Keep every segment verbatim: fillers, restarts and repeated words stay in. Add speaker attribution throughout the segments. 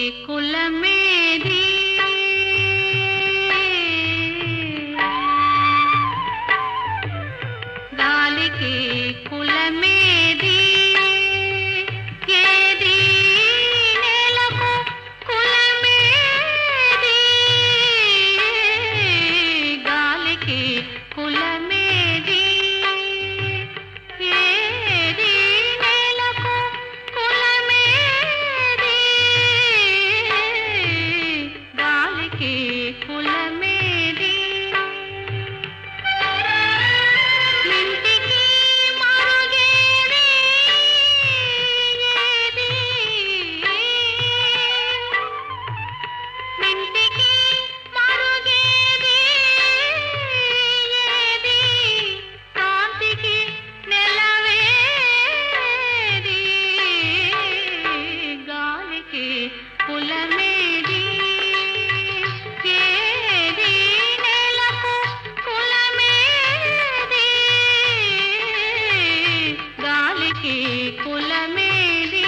Speaker 1: కులమేది గాలికి కులమేది ఏది నేలకు కులమేది గాలికి కులమేది ఏది నేలకు కులమేది గాలికి కులమేది ఇంటికి మరుగేది ఏది ఇంటికి మరుగేది ఏది కాంతికి నెలవేది గాలికి కులమేది ఏది నేలకు కులమేది గాలికి కులమేది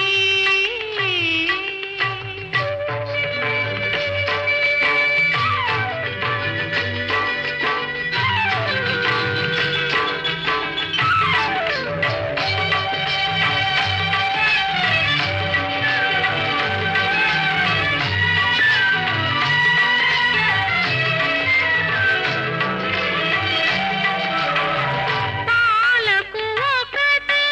Speaker 1: పాలకు ఒకటే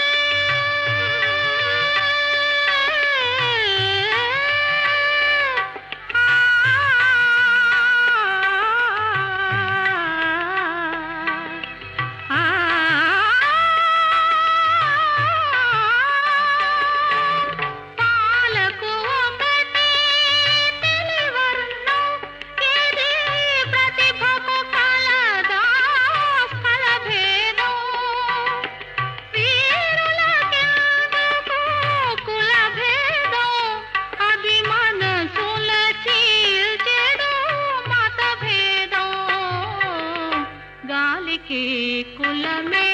Speaker 1: ఆ పాలకు ఒకటే తెలివర్ణం ఇది ప్రతిభకు కలదా ఫలభేదం వీరులకెందుకు కులభేదం అది మనసుల చీల్చెడు మతభేదం గాలికి కులమే